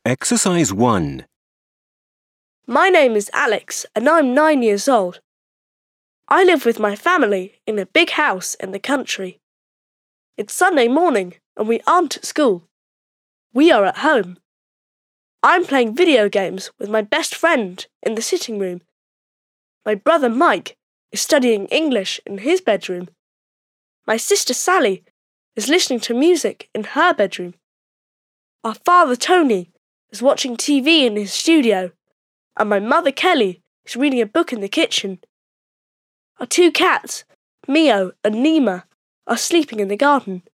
Exercise 1. My name is Alex and I'm 9 years old. I live with my family in a big house in the country. It's Sunday morning and we aren't at school. We are at home. I'm playing video games with my best friend in the sitting room. My brother Mike is studying English in his bedroom. My sister Sally is listening to music in her bedroom. Our father Tony is watching TV in his studio. And my mother Kelly is reading a book in the kitchen. Our two cats, Mio and Nima, are sleeping in the garden.